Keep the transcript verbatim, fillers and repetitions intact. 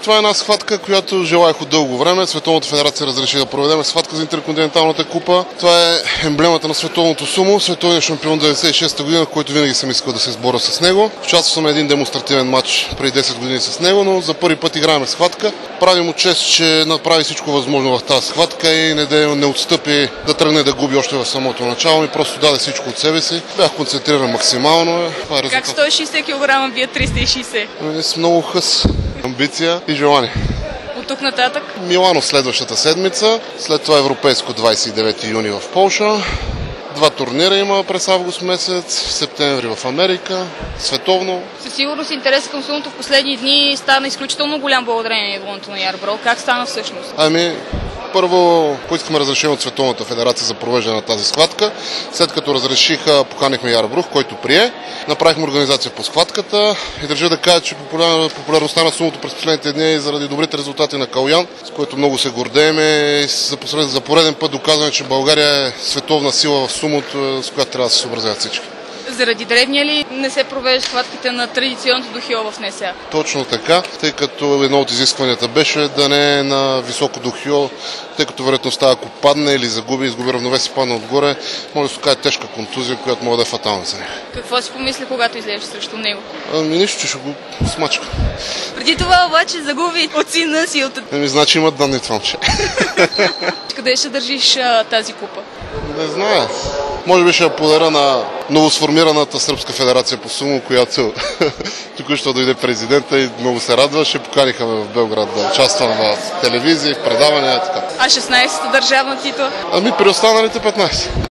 Това е една схватка, която желаях от дълго време. Световната федерация разреши да проведем схватка за интерконтиненталната купа. Това е емблемата на световното сумо, световният шампион деветдесет и шеста година, в който винаги съм искал да се сборя с него. Участвал съм на един демонстративен матч преди десет години с него, но за първи път играем схватка. Прави му чест, че направи всичко възможно в тази схватка и не, да, не отстъпи да тръгне да губи още в самото начало и просто даде всичко от себе си. Бях концентриран максимално. Това е как сто и шейсет килограма бие триста и шейсет? С много хъс, амбиция и желание. От тук нататък? Милано следващата седмица, след това европейско двадесет и девети юни в Полша. Два турнира има през август месец, в септември в Америка, световно. Със сигурност интересът към сумото в последни дни стана изключително голям благодарение на идването на Ярбол. Как стана всъщност? Ами, първо поискахме разрешение от Световната федерация за провеждане на тази схватка. След като разрешиха, поканихме Ярбрух, който прие. Направихме организация по схватката и държа да кажа, че популярността на сумото през последните дни е заради добрите резултати на Калян, с което много се гордеем и за пореден път доказваме, че България е световна сила в сумото, с която трябва да се съобразяват всички. Заради древния ли не се провеждат схватките на традиционното дохио в НСА? Точно така, тъй като едно от изискванията беше да не е на високо дохио, тъй като вероятността, ако падне или загуби, изгуби равновесие, падне отгоре, може да се окаже тежка контузия, която може да е фатална за него. Какво си помисли, когато излезеш срещу него? Ами нищо, че ще го смачка. Преди това обаче загуби от сина си. От... Ами значи имат данни това момче. Къде ще държиш а, тази купа? Не зная. Може би ще я подаря на новосформираната Сръбска федерация по сумо, която току-що дойде президента и много се радва. Ще поканиха ме в Белград да участвам в телевизии, в предавания и така. А шестнадесета държавна титла? Ами при останалите петнадесет.